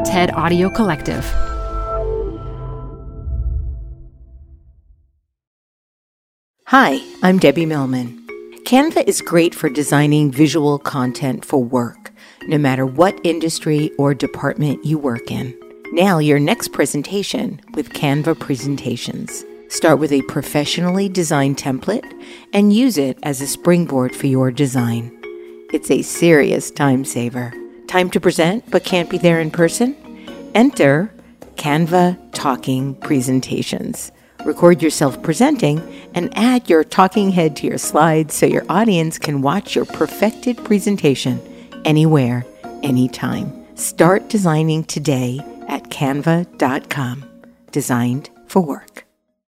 TED Audio Collective. Hi, I'm Debbie Millman. Canva is great for designing visual content for work, no matter what industry or department you work in. Nail your next presentation with Canva Presentations. Start with a professionally designed template and use it as a springboard for your design. It's a serious time saver. Time to present but can't be there in person? Enter Canva Talking Presentations. Record yourself presenting and add your talking head to your slides so your audience can watch your perfected presentation anywhere, anytime. Start designing today at canva.com. Designed for work.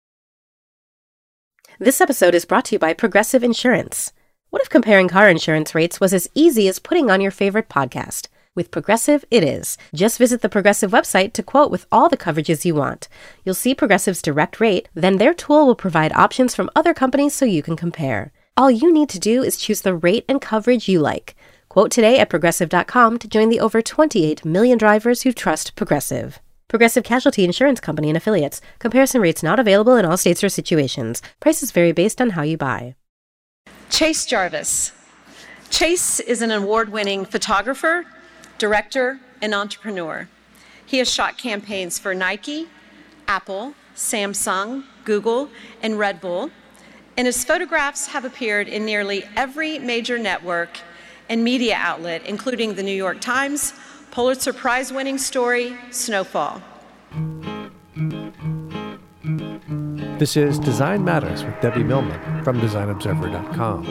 This episode is brought to you by Progressive Insurance. What if comparing car insurance rates was as easy as putting on your favorite podcast? With Progressive, it is. Just visit the Progressive website to quote with all the coverages you want. You'll see Progressive's direct rate, then their tool will provide options from other companies so you can compare. All you need to do is choose the rate and coverage you like. Quote today at Progressive.com to join the over 28 million drivers who trust Progressive. Progressive Casualty Insurance Company and Affiliates. Comparison rates not available in all states or situations. Prices vary based on how you buy. Chase Jarvis. Chase is an award-winning photographer, director, and entrepreneur. He has shot campaigns for Nike, Apple, Samsung, Google, and Red Bull, and his photographs have appeared in nearly every major network and media outlet, including the New York Times, Pulitzer Prize-winning story, Snowfall. This is Design Matters with Debbie Millman from DesignObserver.com.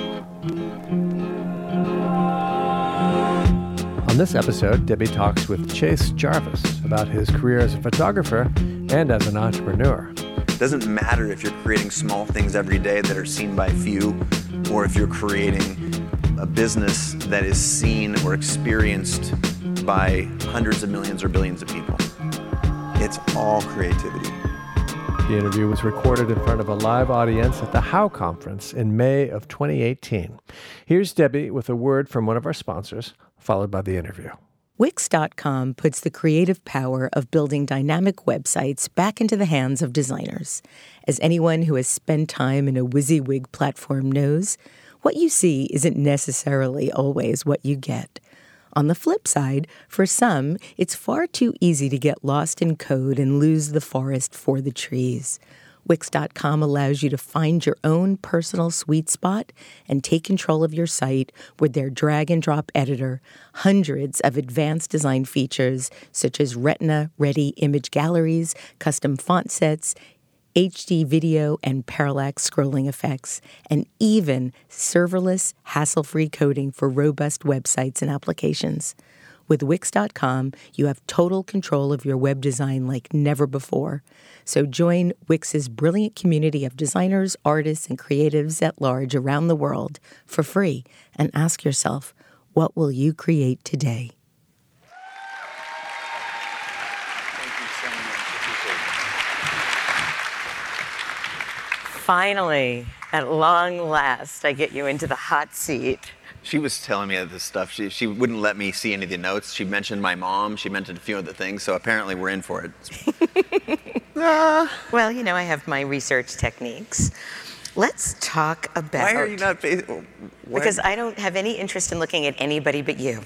On this episode, Debbie talks with Chase Jarvis about his career as a photographer and as an entrepreneur. It doesn't matter if you're creating small things every day that are seen by few, or if you're creating a business that is seen or experienced by hundreds of millions or billions of people. It's all creativity. The interview was recorded in front of a live audience at the How Conference in May of 2018. Here's Debbie with a word from one of our sponsors, followed by the interview. Wix.com puts the creative power of building dynamic websites back into the hands of designers. As anyone who has spent time in a WYSIWYG platform knows, what you see isn't necessarily always what you get. On the flip side, for some, it's far too easy to get lost in code and lose the forest for the trees. Wix.com allows you to find your own personal sweet spot and take control of your site with their drag-and-drop editor, hundreds of advanced design features such as Retina-ready image galleries, custom font sets, HD video and parallax scrolling effects, and even serverless, hassle-free coding for robust websites and applications. With Wix.com, you have total control of your web design like never before. So join Wix's brilliant community of designers, artists, and creatives at large around the world for free and ask yourself, what will you create today? Finally, at long last, I get you into the hot seat. She was telling me this stuff. She wouldn't let me see any of the notes. She mentioned my mom. She mentioned a few other things. So apparently we're in for it. Well, you know, I have my research techniques. Let's talk about... Why are you not... Because I don't have any interest in looking at anybody but you.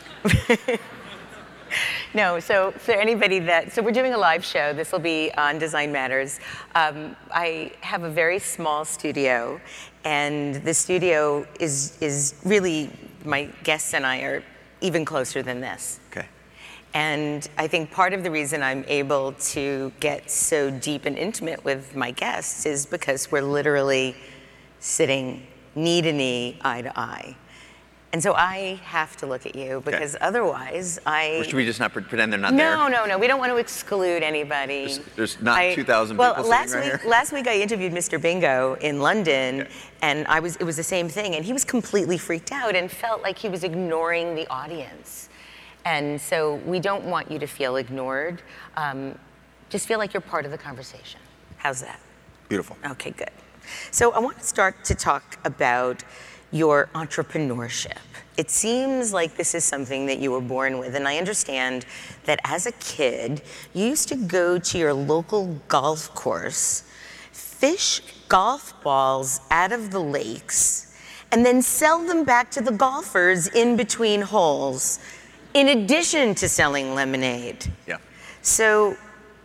No, so for anybody so we're doing a live show. This will be on Design Matters. I have a very small studio, and the studio is really, my guests and I are even closer than this. Okay. And I think part of the reason I'm able to get so deep and intimate with my guests is because we're literally sitting knee to knee, eye to eye. And so I have to look at you because otherwise Or should we just not pretend they're not there? No. We don't want to exclude anybody. There's not 2,000 people sitting right here? Last week I interviewed Mr. Bingo in London, and it was the same thing. And he was completely freaked out and felt like he was ignoring the audience. And so we don't want you to feel ignored. Just feel like you're part of the conversation. How's that? Beautiful. Okay, good. So I want to start to talk about your entrepreneurship. It seems like this is something that you were born with, and I understand that as a kid, you used to go to your local golf course, fish golf balls out of the lakes, and then sell them back to the golfers in between holes, in addition to selling lemonade. Yeah. So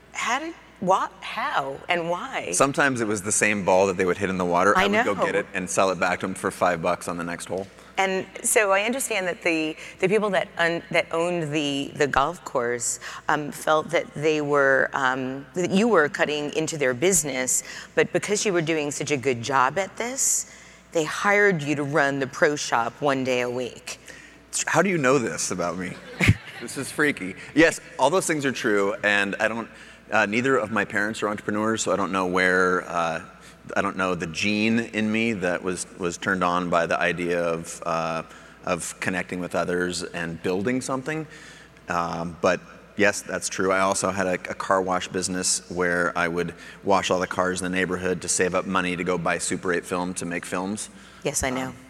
how and why? Sometimes it was the same ball that they would hit in the water. I would go know. get it and sell it back to them for $5 on the next hole. And so I understand that the people that owned the golf course felt that they were that you were cutting into their business, but because you were doing such a good job at this, they hired you to run the pro shop one day a week. How do you know this about me? This is freaky. Yes, all those things are true, and I don't. Neither of my parents are entrepreneurs, so I don't know where. I don't know the gene in me that was turned on by the idea of connecting with others and building something. But yes, that's true. I also had a car wash business where I would wash all the cars in the neighborhood to save up money to go buy Super 8 film to make films. Yes, I know.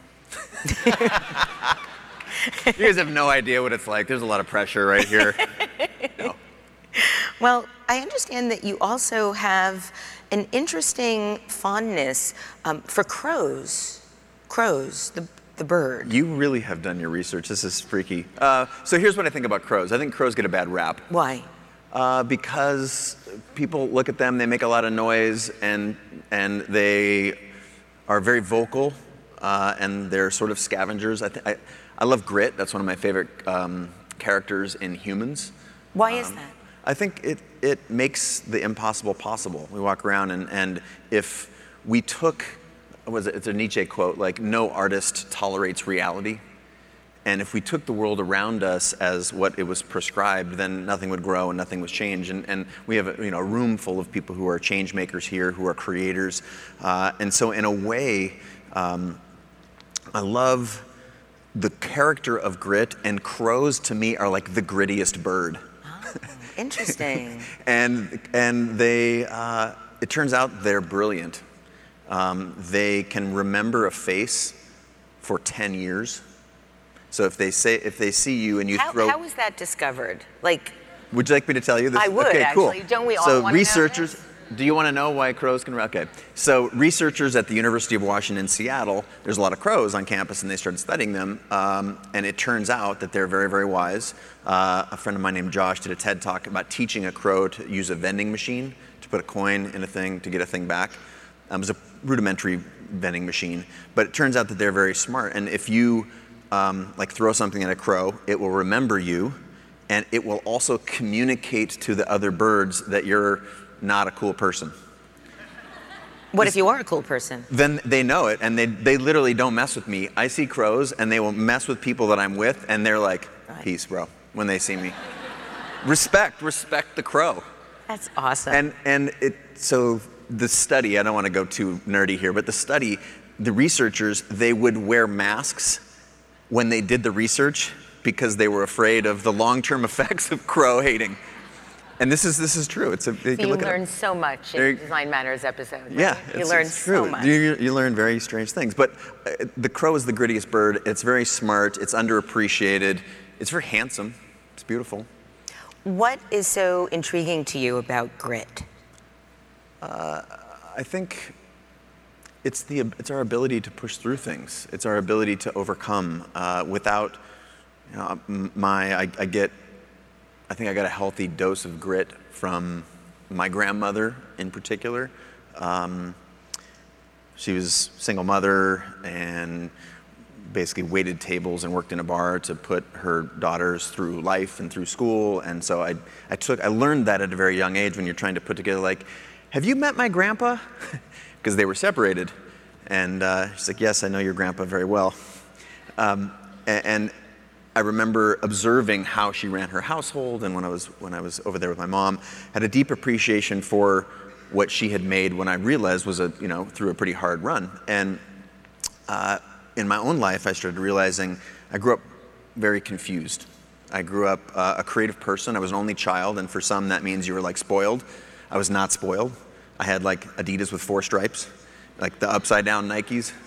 You guys have no idea what it's like. There's a lot of pressure right here. No. Well, I understand that you also have an interesting fondness for crows. Crows, the bird. You really have done your research. This is freaky. So here's what I think about crows. I think crows get a bad rap. Why? Because people look at them, they make a lot of noise, and they are very vocal, and they're sort of scavengers. I love Grit. That's one of my favorite characters in Humans. Why is that? I think it makes the impossible possible. We walk around and if we took, it's a Nietzsche quote, like no artist tolerates reality. And if we took the world around us as what it was prescribed, then nothing would grow and nothing would change. And we have a room full of people who are change makers here, who are creators. And so in a way, I love the character of Grit, and crows to me are like the grittiest bird. Interesting. and they, it turns out they're brilliant. They can remember a face for 10 years. So if they see you and you throw. How was that discovered? Like. Would you like me to tell you this? I would, okay, cool. actually. Don't we all so want to know researchers, this? Do you want to know why crows can? Okay. So researchers at the University of Washington, Seattle, there's a lot of crows on campus, and they started studying them. And it turns out that they're very, very wise. A friend of mine named Josh did a TED Talk about teaching a crow to use a vending machine to put a coin in a thing to get a thing back. It was a rudimentary vending machine, but it turns out that they're very smart. And if you throw something at a crow, it will remember you, and it will also communicate to the other birds that you're not a cool person. What if you are a cool person? Then they know it, and they literally don't mess with me. I see crows, and they will mess with people that I'm with, and they're like, peace, bro, when they see me. Respect the crow. That's awesome. So the study, I don't want to go too nerdy here, but the researchers, they would wear masks when they did the research because they were afraid of the long-term effects of crow hating. And this is true. You learn so much in Design Matters episode. Right? Yeah, you learn so much. You learn very strange things. But the crow is the grittiest bird. It's very smart. It's underappreciated. It's very handsome. It's beautiful. What is so intriguing to you about Grit? I think it's our ability to push through things. It's our ability to overcome without. I think I got a healthy dose of grit from my grandmother in particular. She was a single mother and basically waited tables and worked in a bar to put her daughters through life and through school. And so I learned that at a very young age when you're trying to put together, like, have you met my grandpa? Because they were separated. And she's like, yes, I know your grandpa very well. And I remember observing how she ran her household, and when I was over there with my mom, had a deep appreciation for what she had made when I realized was through a pretty hard run. And in my own life, I started realizing I grew up very confused. I grew up a creative person. I was an only child, and for some that means you were like spoiled. I was not spoiled. I had like Adidas with 4 stripes, like the upside down Nikes.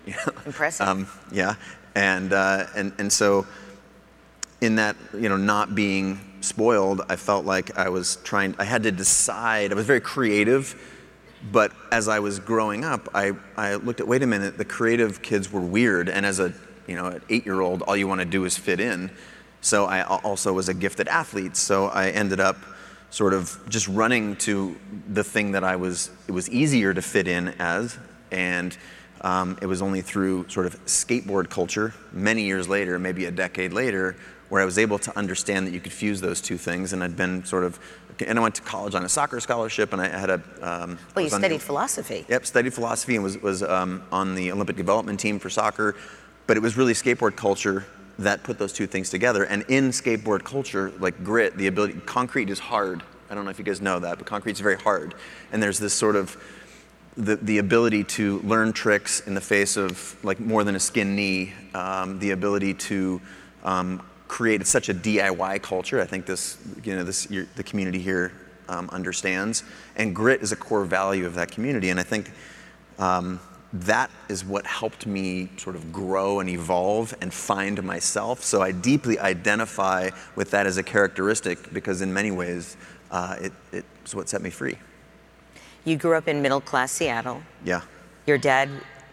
You know? Impressive. Yeah, and so in that, not being spoiled, I felt like I had to decide. I was very creative, but as I was growing up, I looked at, wait a minute, the creative kids were weird, and as an 8-year-old, all you want to do is fit in. So I also was a gifted athlete, so I ended up sort of just running to the thing that it was easier to fit in as, and it was only through sort of skateboard culture many years later, maybe a decade later, where I was able to understand that you could fuse those two things. And I'd been and I went to college on a soccer scholarship, and I had you studied philosophy. Yep, studied philosophy and was on the Olympic development team for soccer. But it was really skateboard culture that put those two things together. And in skateboard culture, like grit, concrete is hard. I don't know if you guys know that, but concrete's very hard. And there's this sort of, the ability to learn tricks in the face of like more than a skin knee, the ability to create such a DIY culture. I think the community here understands, and grit is a core value of that community. And I think that is what helped me sort of grow and evolve and find myself. So I deeply identify with that as a characteristic, because in many ways, it's what set me free. You grew up in middle-class Seattle. Yeah. Your dad,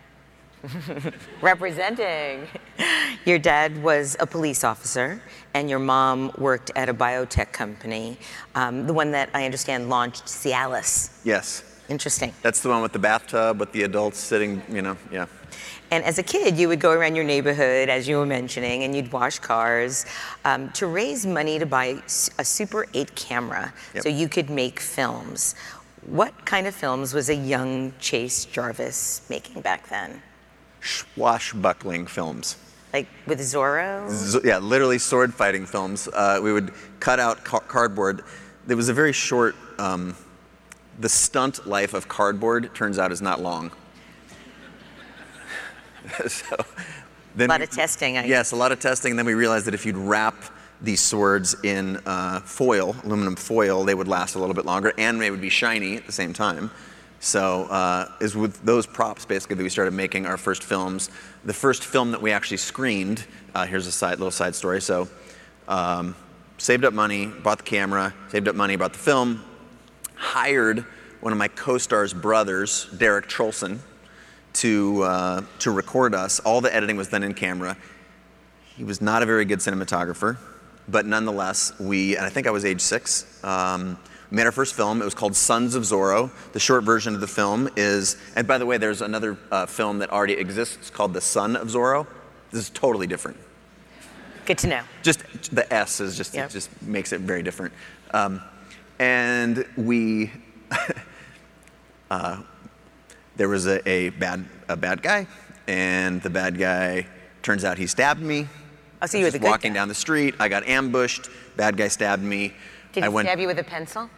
representing, your dad was a police officer, and your mom worked at a biotech company, the one that I understand launched Cialis. Yes. Interesting. That's the one with the bathtub, with the adults sitting, yeah. And as a kid, you would go around your neighborhood, as you were mentioning, and you'd wash cars to raise money to buy a Super 8 camera, Yep. so you could make films. What kind of films was a young Chase Jarvis making back then? Swashbuckling films. Like with Zorro? Yeah, literally sword fighting films. We would cut out cardboard. There was a very short, the stunt life of cardboard turns out is not long. So then a lot of testing. Yes, a lot of testing. And then we realized that if you'd wrap these swords in foil, aluminum foil, they would last a little bit longer, and they would be shiny at the same time. So is with those props, basically, that we started making our first films. The first film that we actually screened, here's a little side story. So saved up money, bought the camera, saved up money, bought the film, hired one of my co-stars' brothers, Derek Trolson, to record us. All the editing was done in camera. He was not a very good cinematographer, but nonetheless, and I think I was age 6, made our first film. It was called Sons of Zorro. The short version of the film is, and by the way, there's another film that already exists called The Son of Zorro. This is totally different. Good to know. Just the S is just, It just makes it very different. And we, there was a bad guy, and the bad guy, turns out he stabbed me. Oh, so you were the good walking guy. down the street, I got ambushed, bad guy stabbed me. Did he stab you with a pencil?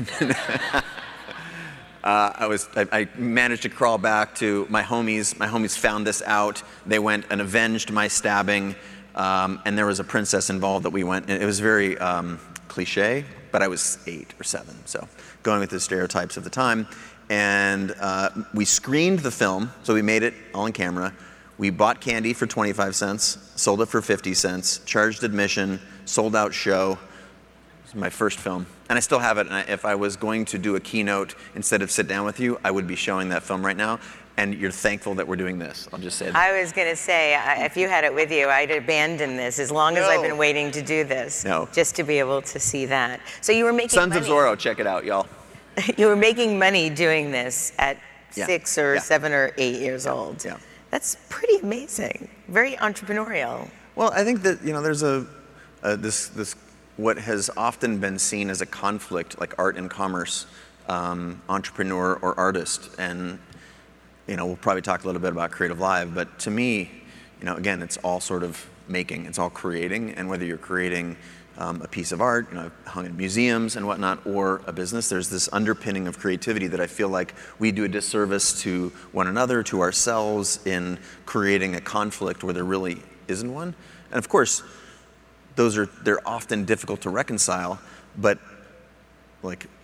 I managed to crawl back to my homies. My homies found this out. They went and avenged my stabbing, and there was a princess involved that we went. And it was very cliche, but I was 8 or 7, so going with the stereotypes of the time. And we screened the film, so we made it all in camera. We bought candy for 25 cents, sold it for 50 cents, charged admission, sold out show. It was my first film. And I still have it. And if I was going to do a keynote instead of sit down with you, I would be showing that film right now. And you're thankful that we're doing this. I'll just say that. I was going to say, if you had it with you, I'd abandon this as long as I've been waiting to do this. No. Just to be able to see that. So you were making Sons money. of Zorro, check it out, y'all. You were making money doing this at Yeah. 6 or Yeah. 7 or 8 years old. Yeah. That's pretty amazing. Very entrepreneurial. Well, I think that, there's this what has often been seen as a conflict, like art and commerce, entrepreneur or artist. And, we'll probably talk a little bit about Creative Live, but to me, again, it's all sort of making, it's all creating, and whether you're creating a piece of art, I've hung in museums and whatnot, or a business, there's this underpinning of creativity that I feel like we do a disservice to one another, to ourselves, in creating a conflict where there really isn't one. And of course, they're often difficult to reconcile, but like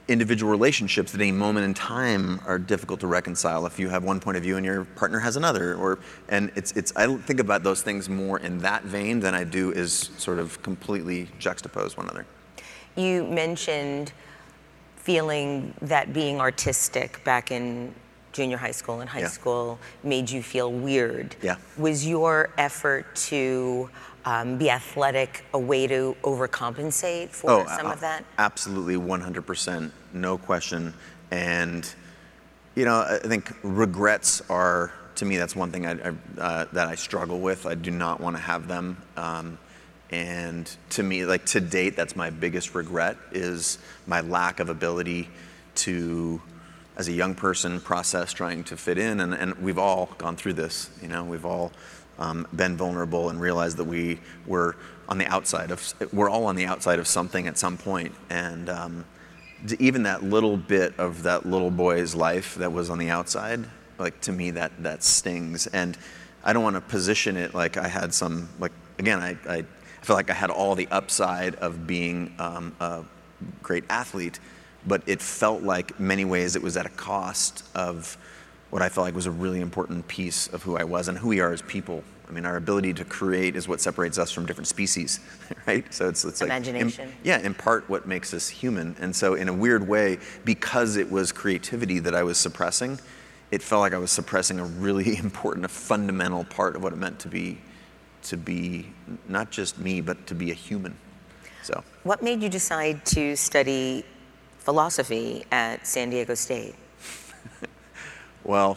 individual relationships at any moment in time are difficult to reconcile if you have one point of view and your partner has another. And I think about those things more in that vein than I do as sort of completely juxtapose one another. You mentioned feeling that being artistic back in junior high school and high school made you feel weird. Yeah. Was your effort to be athletic a way to overcompensate for some of that? Absolutely, 100%, no question. And, I think regrets are, to me, that's one thing that I struggle with. I do not want to have them. And to me, like to date, that's my biggest regret, is my lack of ability to, as a young person, process trying to fit in. And we've all gone through this, we've all been vulnerable and realized that we're all on the outside of something at some point. And even that little bit of that little boy's life that was on the outside, like to me, that stings. And I don't want to position it like I had some, like, again, I feel like I had all the upside of being a great athlete, but it felt like many ways it was at a cost of what I felt like was a really important piece of who I was and who we are as people. I mean, our ability to create is what separates us from different species, right? So it's like imagination. In part what makes us human. And so in a weird way, because it was creativity that I was suppressing, it felt like I was suppressing a really important, a fundamental part of what it meant to be not just me, but to be a human. So what made you decide to study philosophy at San Diego State? Well,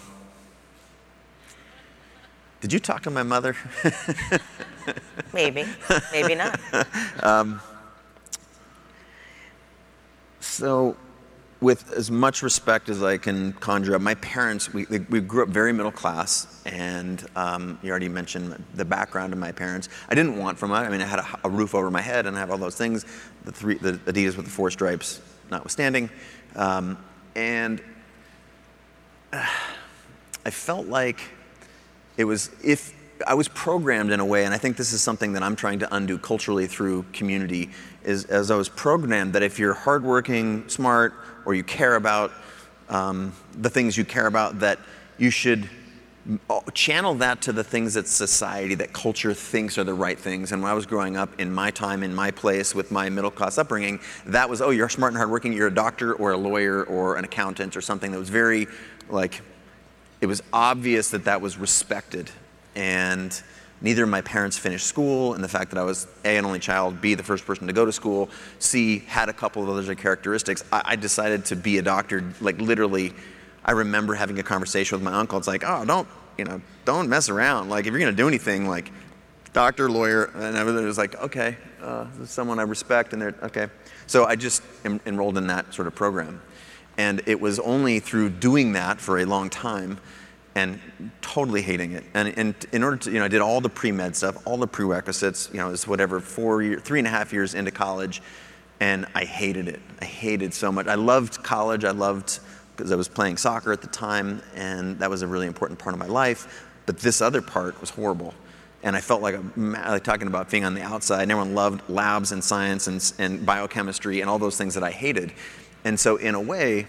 did you talk to my mother? Maybe not. So, with as much respect as I can conjure up, my parents, we grew up very middle class, and you already mentioned the background of my parents. I didn't want from it. I mean, I had a roof over my head, and I have all those things, the Adidas with the 4 stripes notwithstanding, and I felt like I was programmed in a way, and I think this is something that I'm trying to undo culturally through community, is as I was programmed that if you're hardworking, smart, or you care about the things you care about, that you should channel that to the things that society, that culture thinks are the right things. And when I was growing up in my time, in my place, with my middle class upbringing, that was, you're smart and hardworking, you're a doctor or a lawyer or an accountant or something that was very, like, it was obvious that was respected. And neither of my parents finished school, and the fact that I was A, an only child, B, the first person to go to school, C, had a couple of other characteristics, I decided to be a doctor. Like, literally, I remember having a conversation with my uncle. It's like, don't mess around. Like, if you're gonna do anything, like, doctor, lawyer, and everything was like, okay, this is someone I respect, and they're, okay. So I just enrolled in that sort of program. And it was only through doing that for a long time and totally hating it. And in order to, I did all the pre-med stuff, all the prerequisites, it was whatever, 3.5 years into college, and I hated it. I hated so much. I loved college. Because I was playing soccer at the time, and that was a really important part of my life. But this other part was horrible. And I felt like talking about being on the outside, and everyone loved labs and science and biochemistry and all those things that I hated. And so in a way,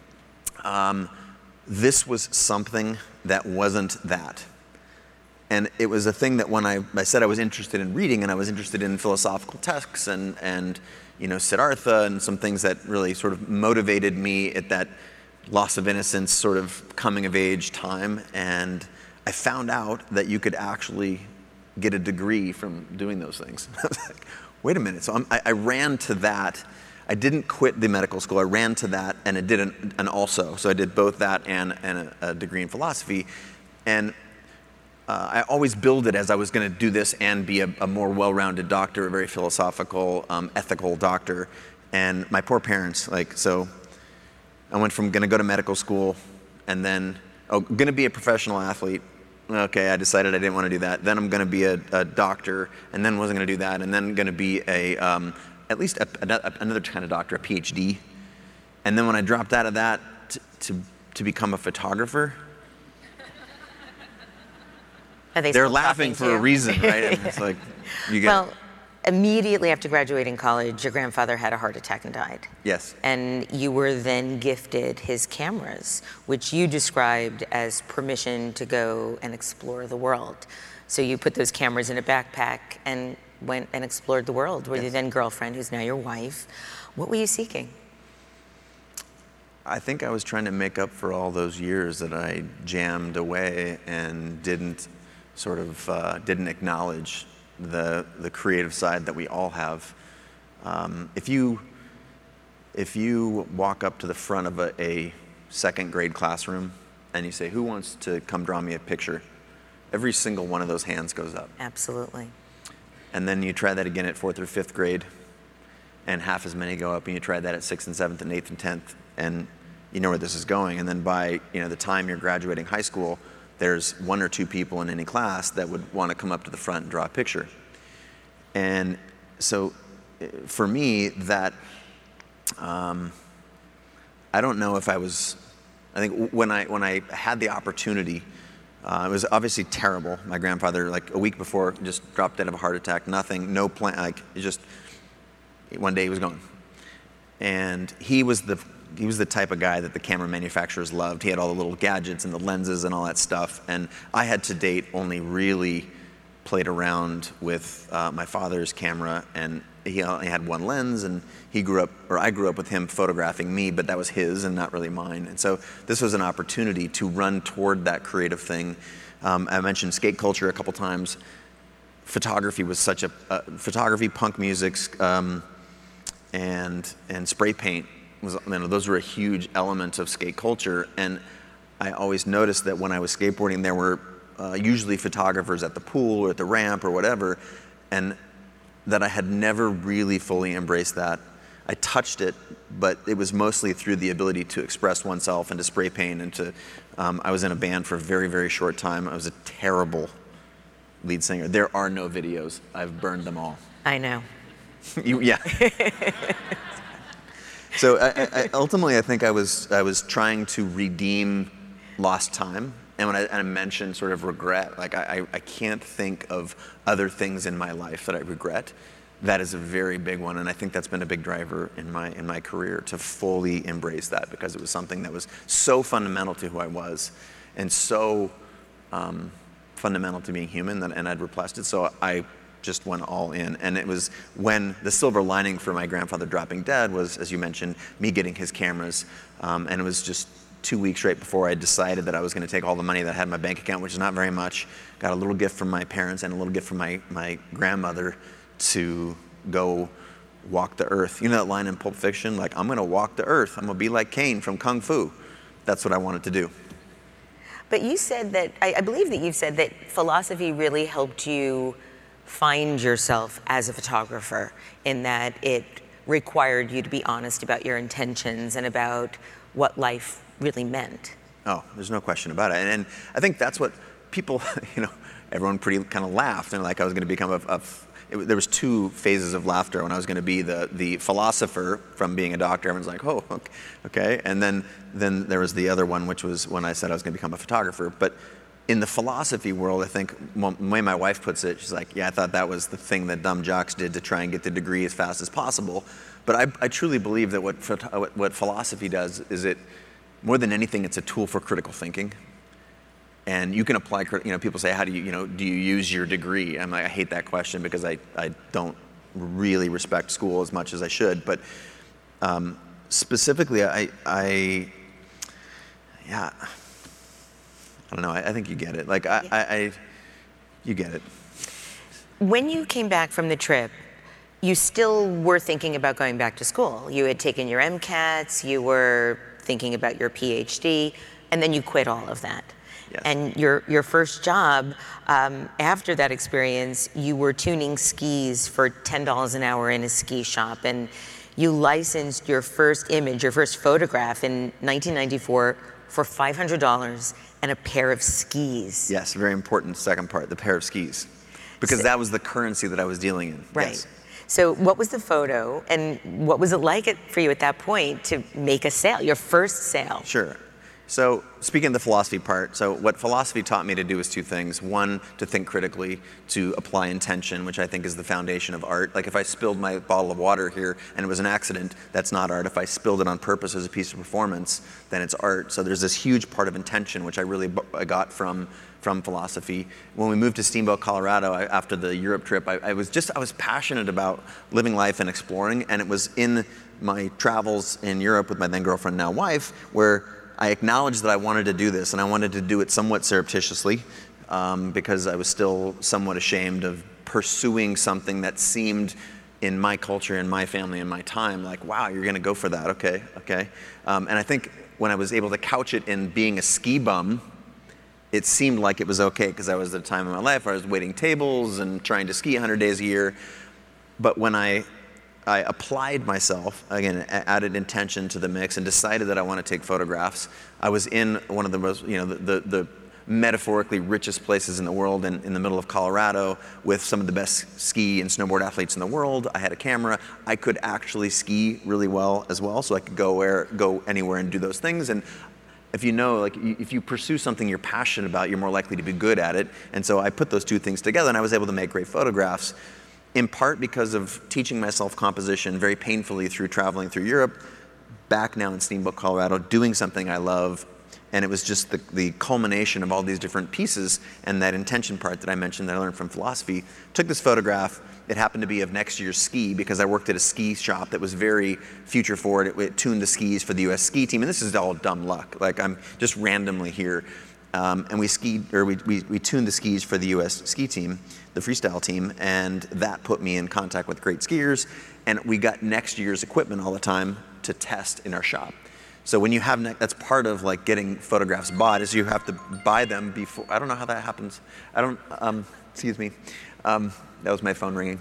this was something that wasn't that. And it was a thing that when I said I was interested in reading, and I was interested in philosophical texts and Siddhartha and some things that really sort of motivated me at that loss of innocence sort of coming of age time. And I found out that you could actually get a degree from doing those things. I was like, wait a minute. So I ran to that. I didn't quit the medical school. I ran to that, and I did an also. So I did both that and a degree in philosophy. And I always billed it as I was going to do this and be a more well-rounded doctor, a very philosophical, ethical doctor. And my poor parents, so I went from going to go to medical school and then, going to be a professional athlete. Okay, I decided I didn't want to do that. Then I'm going to be a doctor, and then wasn't going to do that, and then going to be at least another kind of doctor, a PhD. And then when I dropped out of that to become a photographer, Are they they're still laughing talking for a reason, right? And it's like, you get. Well, immediately after graduating college, your grandfather had a heart attack and died. Yes. And you were then gifted his cameras, which you described as permission to go and explore the world. So you put those cameras in a backpack and went and explored the world with your then girlfriend, who's now your wife. What were you seeking? I think I was trying to make up for all those years that I jammed away and didn't didn't acknowledge the creative side that we all have. If you walk up to the front of a second grade classroom and you say, who wants to come draw me a picture? Every single one of those hands goes up. Absolutely. And then you try that again at 4th or 5th grade, and half as many go up, and you try that at 6th and 7th and 8th and 10th, and you know where this is going. And then by the time you're graduating high school, there's 1 or 2 people in any class that would want to come up to the front and draw a picture. And so for me, that, I don't know if I think when I had the opportunity, it was obviously terrible. My grandfather, like a week before, just dropped dead of a heart attack, nothing, no plan, like just, one day he was gone. And he was the type of guy that the camera manufacturers loved. He had all the little gadgets and the lenses and all that stuff. And I had to date only really played around with my father's camera, and he only had one lens, and I grew up with him photographing me, but that was his and not really mine. And so this was an opportunity to run toward that creative thing. I mentioned skate culture a couple times. Photography was such photography, punk music, and spray paint those were a huge element of skate culture. And I always noticed that when I was skateboarding, there were usually photographers at the pool or at the ramp or whatever, and that I had never really fully embraced that. I touched it, but it was mostly through the ability to express oneself and to spray paint and to, I was in a band for a very, very short time. I was a terrible lead singer. There are no videos. I've burned them all. I know. Yeah. So ultimately, I think I was trying to redeem lost time. And when I mentioned sort of regret, like I can't think of other things in my life that I regret. That is a very big one, and I think that's been a big driver in my career, to fully embrace that, because it was something that was so fundamental to who I was, and so fundamental to being human, and I'd repressed it. So I just went all in. And it was when the silver lining for my grandfather dropping dead was, as you mentioned, me getting his cameras, and it was just 2 weeks right before I decided that I was going to take all the money that I had in my bank account, which is not very much, got a little gift from my parents and a little gift from my grandmother to go walk the earth. You know that line in Pulp Fiction, like, I'm going to walk the earth. I'm going to be like Kane from Kung Fu. That's what I wanted to do. But you said that, I believe that you've said that philosophy really helped you find yourself as a photographer, in that it required you to be honest about your intentions and about what life really meant. Oh, there's no question about it. And I think that's what people, everyone pretty kind of laughed, and like I was going to become there was 2 phases of laughter. When I was going to be the philosopher from being a doctor, everyone's like, oh, okay. And then there was the other one, which was when I said I was going to become a photographer. But in the philosophy world, I think the way my wife puts it, she's like, yeah, I thought that was the thing that dumb jocks did to try and get the degree as fast as possible. But I truly believe that what philosophy does is it, more than anything, it's a tool for critical thinking. And you can apply, people say, how do you use your degree? I'm like, I hate that question, because I don't really respect school as much as I should. But specifically, I don't know. I think you get it. Like, you get it. When you came back from the trip, you still were thinking about going back to school. You had taken your MCATs, you were thinking about your PhD, and then you quit all of that. Yes. And your first job, after that experience, you were tuning skis for $10 an hour in a ski shop, and you licensed your first image, your first photograph in 1994 for $500 and a pair of skis. Yes, very important second part, the pair of skis. Because that was the currency that I was dealing in. Right. Yes. So what was the photo, and what was it like for you at that point to make a sale, your first sale? Sure. So speaking of the philosophy part, so what philosophy taught me to do is two things. One, to think critically, to apply intention, which I think is the foundation of art. Like if I spilled my bottle of water here and it was an accident, that's not art. If I spilled it on purpose as a piece of performance, then it's art. So there's this huge part of intention, which I really got from philosophy. When we moved to Steamboat, Colorado, after the Europe trip, I was passionate about living life and exploring, and it was in my travels in Europe with my then girlfriend, now wife, where I acknowledged that I wanted to do this, and I wanted to do it somewhat surreptitiously because I was still somewhat ashamed of pursuing something that seemed in my culture, in my family, in my time, like, wow, you're gonna go for that, okay. And I think when I was able to couch it in being a ski bum, it seemed like it was okay because I was at a time in my life where I was waiting tables and trying to ski 100 days a year. But when I applied myself, again, added intention to the mix and decided that I want to take photographs. I was in one of the most, the metaphorically richest places in the world in the middle of Colorado with some of the best ski and snowboard athletes in the world. I had a camera. I could actually ski really well as well, so I could go anywhere and do those things. And if you know, like if you pursue something you're passionate about, you're more likely to be good at it. And so I put those two things together and I was able to make great photographs. In part because of teaching myself composition very painfully through traveling through Europe, back now in Steamboat, Colorado, doing something I love, and it was just the culmination of all these different pieces and that intention part that I mentioned that I learned from philosophy. Took this photograph. It happened to be of next year's ski because I worked at a ski shop that was very future forward. It tuned the skis for the U.S. ski team, and this is all dumb luck. Like I'm just randomly here. And we tuned the skis for the U.S. ski team, the freestyle team, and that put me in contact with great skiers. And we got next year's equipment all the time to test in our shop. So when you have that's part of like getting photographs bought is you have to buy them before. I don't know how that happens. I don't. Excuse me. That was my phone ringing.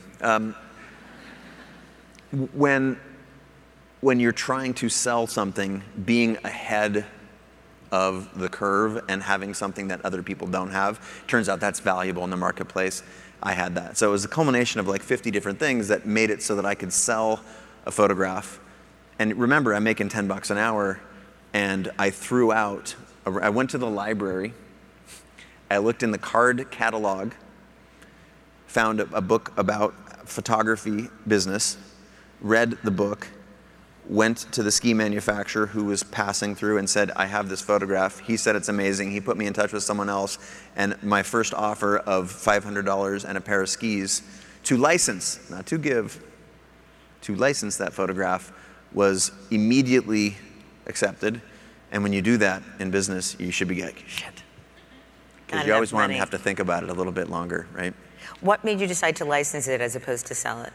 When you're trying to sell something, being ahead of the curve and having something that other people don't have, turns out that's valuable in the marketplace. I had that. So it was a culmination of like 50 different things that made it so that I could sell a photograph. And remember, I'm making $10 an hour, and I went to the library, I looked in the card catalog, found a book about photography business, read the book, went to the ski manufacturer who was passing through and said, I have this photograph. He said it's amazing. He put me in touch with someone else. And my first offer of $500 and a pair of skis to license, not to give, to license that photograph was immediately accepted. And when you do that in business, you should be like, shit. Because you always want to have to think about it a little bit longer, right? What made you decide to license it as opposed to sell it?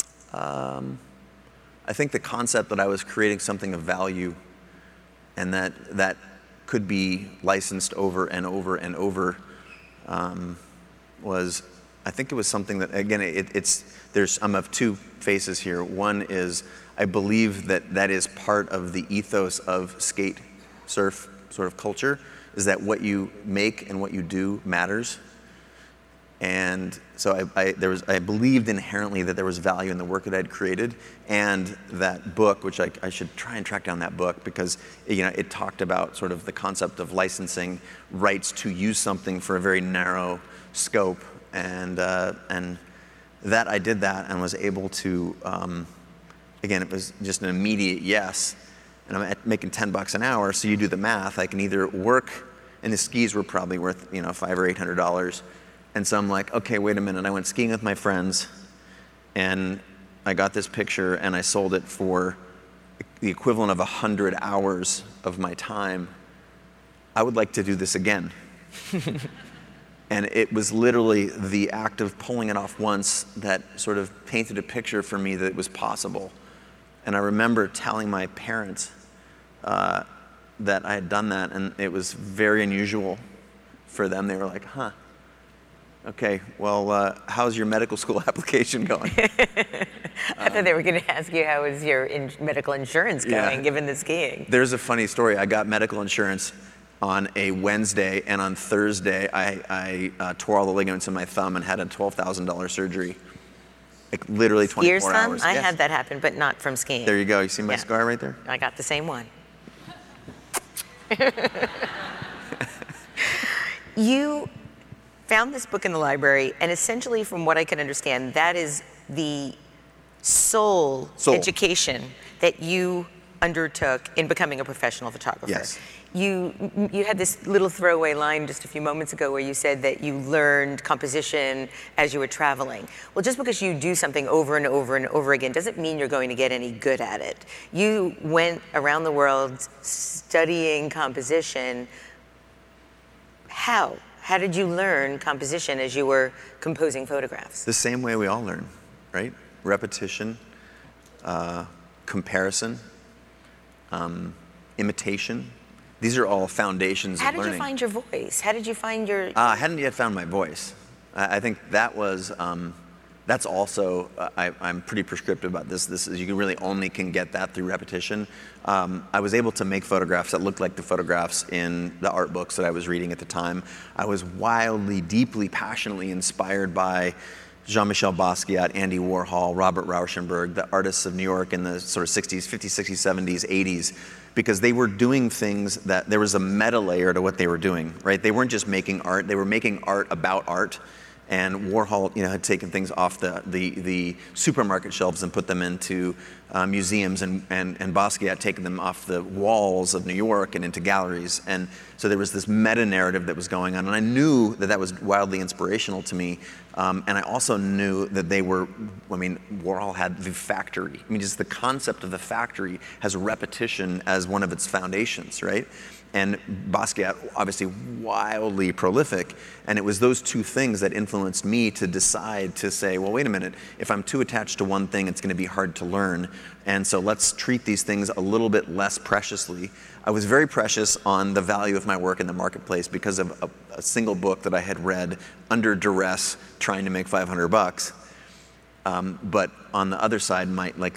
I think the concept that I was creating something of value and that could be licensed over and over and over was, I think it was something that, again, I'm of two faces here. One is I believe that is part of the ethos of skate, surf sort of culture, is that what you make and what you do matters. And so I believed inherently that there was value in the work that I'd created, and that book, which I should try and track down that book because it talked about sort of the concept of licensing rights to use something for a very narrow scope, and that I did that and was able to. Again, it was just an immediate yes, and I'm making $10 an hour, so you do the math. I can either work, and the skis were probably worth $500 or $800. And so I'm like, okay, wait a minute. I went skiing with my friends, and I got this picture, and I sold it for the equivalent of 100 hours of my time. I would like to do this again. And it was literally the act of pulling it off once that sort of painted a picture for me that it was possible. And I remember telling my parents that I had done that, and it was very unusual for them. They were like, huh. Okay, well, how's your medical school application going? I thought they were going to ask you how is your medical insurance going, given the skiing. There's a funny story. I got medical insurance on a Wednesday, and on Thursday, I tore all the ligaments in my thumb and had a $12,000 surgery. Like literally 24 hours. I had that happen, but not from skiing. There you go. You see my scar right there? I got the same one. You found this book in the library, and essentially, from what I can understand, that is the sole education that you undertook in becoming a professional photographer. Yes. You had this little throwaway line just a few moments ago where you said that you learned composition as you were traveling. Well, just because you do something over and over and over again doesn't mean you're going to get any good at it. You went around the world studying composition. How? How did you learn composition as you were composing photographs? The same way we all learn, right? Repetition, comparison, imitation. These are all foundations of learning. How did you find your voice? How did you find your... I hadn't yet found my voice. I think that was, that's also, I'm pretty prescriptive about this. This is, you really only can get that through repetition. I was able to make photographs that looked like the photographs in the art books that I was reading at the time. I was wildly, deeply, passionately inspired by Jean-Michel Basquiat, Andy Warhol, Robert Rauschenberg, the artists of New York in the sort of 60s, 50s, 60s, 70s, 80s, because they were doing things that there was a meta layer to what they were doing, right? They weren't just making art, they were making art about art. And Warhol, had taken things off the supermarket shelves and put them into museums, and Basquiat taken them off the walls of New York and into galleries. And so there was this meta-narrative that was going on. And I knew that that was wildly inspirational to me. And I also knew that they were, Warhol had the factory. Just the concept of the factory has repetition as one of its foundations, right? And Basquiat, obviously wildly prolific, and it was those two things that influenced me to decide to say, well, wait a minute, if I'm too attached to one thing, it's going to be hard to learn, and so let's treat these things a little bit less preciously. I was very precious on the value of my work in the marketplace because of a single book that I had read under duress trying to make $500. But on the other side,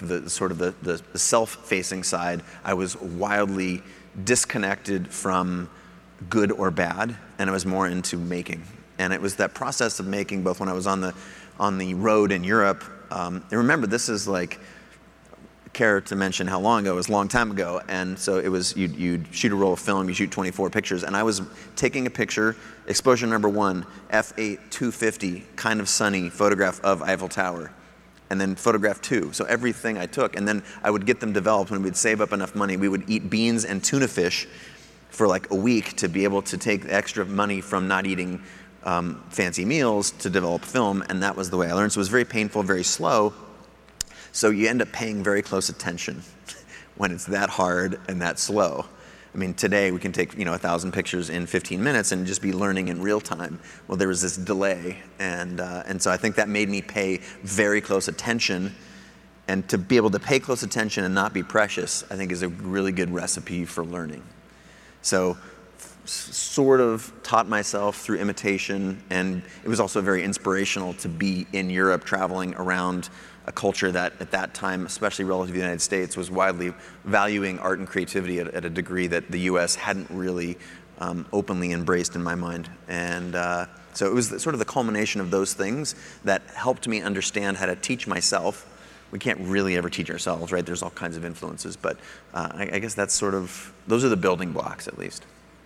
the self-facing side, I was wildly disconnected from good or bad, and I was more into making. And it was that process of making, both when I was on the road in Europe. And remember, this is like, care to mention how long ago? It was a long time ago. And so it was, you'd shoot a roll of film, you shoot 24 pictures, and I was taking a picture, exposure number 1, f8 250, kind of sunny photograph of Eiffel Tower. And then photograph 2. So everything I took, and then I would get them developed. When we'd save up enough money, we would eat beans and tuna fish for like a week to be able to take the extra money from not eating fancy meals to develop film, and that was the way I learned. So it was very painful, very slow. So you end up paying very close attention when it's that hard and that slow. Today we can take 1,000 pictures in 15 minutes and just be learning in real time. Well, there was this delay, and so I think that made me pay very close attention. And to be able to pay close attention and not be precious, I think is a really good recipe for learning. So sort of taught myself through imitation, and it was also very inspirational to be in Europe traveling around a culture that at that time, especially relative to the United States, was widely valuing art and creativity at a degree that the US hadn't really openly embraced in my mind. And so it was sort of the culmination of those things that helped me understand how to teach myself. We can't really ever teach ourselves, right? There's all kinds of influences, but I guess that's those are the building blocks at least.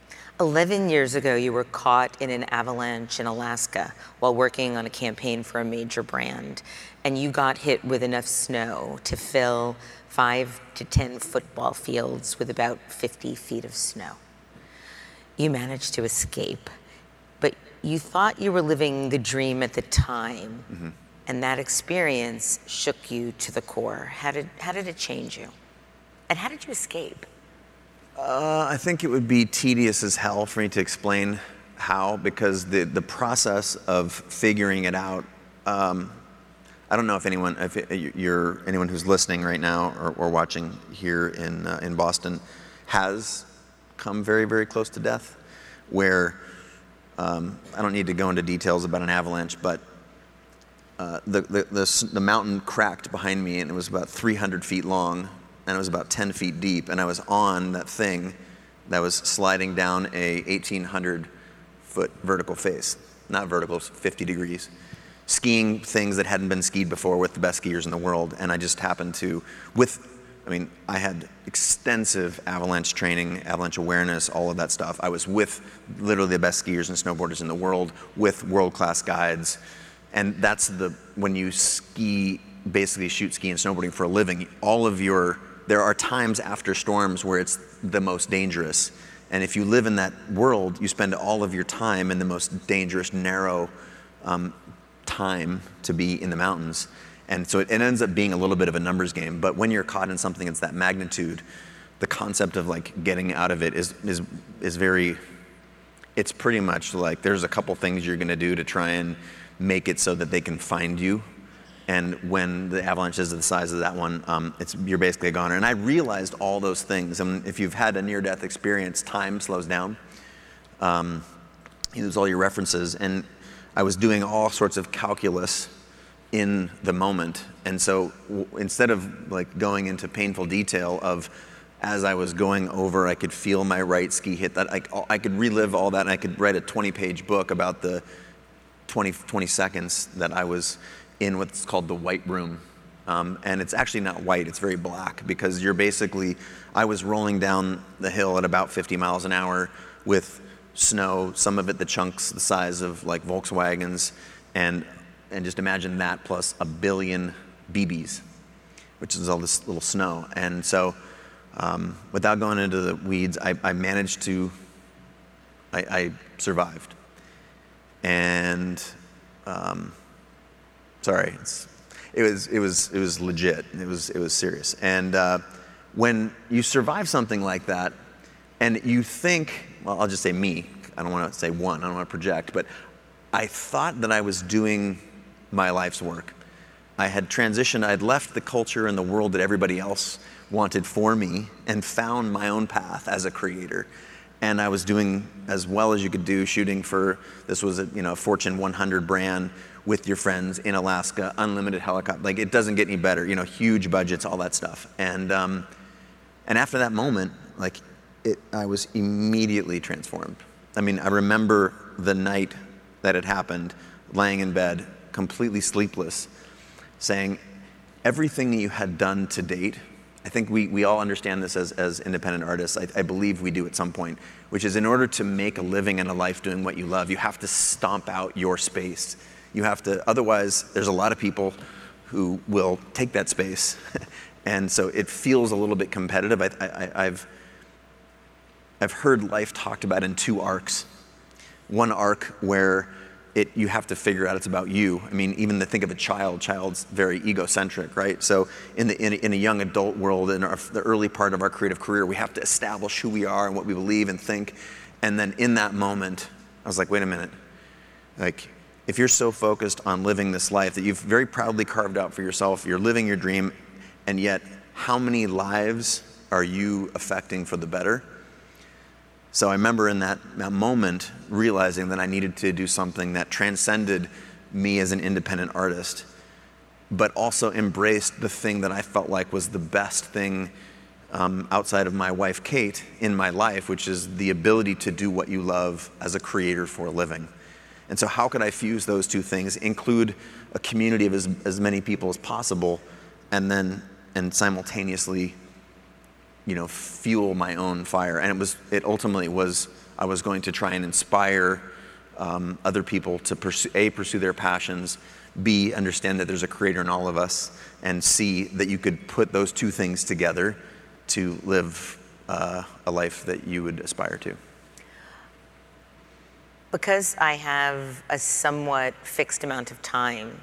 11 years ago, you were caught in an avalanche in Alaska while working on a campaign for a major brand, and you got hit with enough snow to fill 5 to 10 football fields with about 50 feet of snow. You managed to escape, but you thought you were living the dream at the time, mm-hmm. and that experience shook you to the core. How did it change you? And how did you escape? I think it would be tedious as hell for me to explain how, because the process of figuring it out, I don't know if anyone who's listening right now or watching here in Boston has come very, very close to death, where I don't need to go into details about an avalanche, but the mountain cracked behind me, and it was about 300 feet long, and it was about 10 feet deep, and I was on that thing that was sliding down a 1,800-foot vertical face. Not vertical, 50 degrees. Skiing things that hadn't been skied before with the best skiers in the world, and I just happened to, with I mean, I had extensive avalanche training, avalanche awareness, all of that stuff. I was with literally the best skiers and snowboarders in the world, with world-class guides. And that's when you ski, basically shoot ski and snowboarding for a living, there are times after storms where it's the most dangerous. And if you live in that world, you spend all of your time in the most dangerous, narrow time to be in the mountains. And so it ends up being a little bit of a numbers game. But when you're caught in something that's that magnitude, the concept of like getting out of it is very, it's pretty much like there's a couple things you're gonna do to try and make it so that they can find you. And when the avalanche is the size of that one, you're basically a goner. And I realized all those things. And if you've had a near-death experience, time slows down. You lose all your references. And I was doing all sorts of calculus in the moment. And so instead of like going into painful detail of, as I was going over, I could feel my right ski hit that. I could relive all that, and I could write a 20-page book about the 20 seconds that I was in what's called the white room. And it's actually not white, it's very black, because I was rolling down the hill at about 50 miles an hour with snow, some of it the chunks the size of like Volkswagens, and just imagine that plus a billion BBs, which is all this little snow. And so without going into the weeds, I managed to, I survived. And sorry, it was legit. It was serious. And when you survive something like that, and you think, well, I'll just say me. I don't want to say one. I don't want to project, but I thought that I was doing my life's work. I had transitioned. I had left the culture and the world that everybody else wanted for me, and found my own path as a creator. And I was doing as well as you could do, shooting for, this was a Fortune 100 brand with your friends in Alaska, unlimited helicopter. Like, it doesn't get any better, huge budgets, all that stuff. And after that moment, I was immediately transformed. I mean, I remember the night that it happened, laying in bed, completely sleepless, saying, everything that you had done to date, I think we all understand this as independent artists. I believe we do at some point, which is, in order to make a living and a life doing what you love, you have to stomp out your space. You have to, otherwise there's a lot of people who will take that space. And so it feels a little bit competitive. I've heard life talked about in two arcs. One arc where you have to figure out it's about you. I mean, even to think of a child's very egocentric, right? So in a young adult world, in the early part of our creative career, we have to establish who we are and what we believe and think. And then in that moment, I was like, wait a minute. Like, if you're so focused on living this life that you've very proudly carved out for yourself, you're living your dream, and yet how many lives are you affecting for the better? So I remember in that moment realizing that I needed to do something that transcended me as an independent artist, but also embraced the thing that I felt like was the best thing outside of my wife, Kate, in my life, which is the ability to do what you love as a creator for a living. And so how could I fuse those two things, include a community of as many people as possible, and simultaneously fuel my own fire. And it ultimately was, I was going to try and inspire other people to pursue their passions, B, understand that there's a creator in all of us, and C, that you could put those two things together to live a life that you would aspire to. Because I have a somewhat fixed amount of time,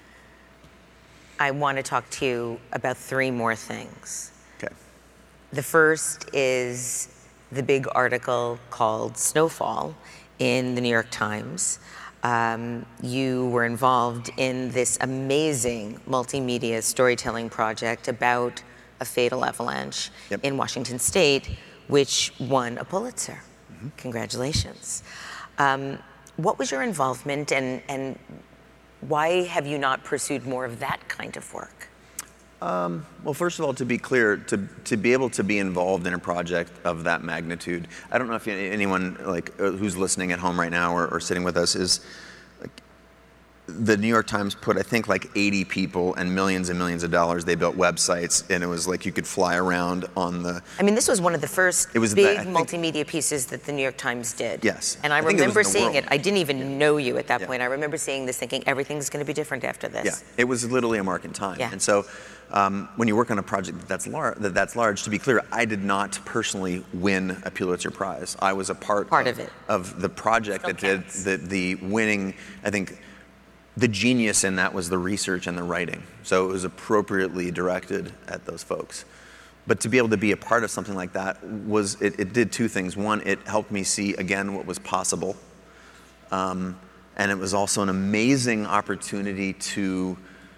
I want to talk to you about three more things. Okay. The first is the big article called Snowfall in the New York Times. You were involved in this amazing multimedia storytelling project about a fatal avalanche in Washington State, which won a Pulitzer. Mm-hmm. Congratulations. What was your involvement, and why have you not pursued more of that kind of work? Well, first of all, to be clear, to be able to be involved in a project of that magnitude, I don't know if anyone who's listening at home right now or sitting with us is the New York Times put, I think, like 80 people and millions of dollars. They built websites, and it was like you could fly around on the... I mean, this was one of the first big multimedia pieces that the New York Times did. Yes. And I remember seeing it. I didn't even know you at that point. I remember seeing this thinking, everything's going to be different after this. Yeah, it was literally a mark in time. Yeah. And so when you work on a project that's large, to be clear, I did not personally win a Pulitzer Prize. I was a part of it. Of the project that did the winning, I think, the genius in that was the research and the writing. So it was appropriately directed at those folks. But to be able to be a part of something like that it did two things. One, it helped me see again what was possible. And it was also an amazing opportunity to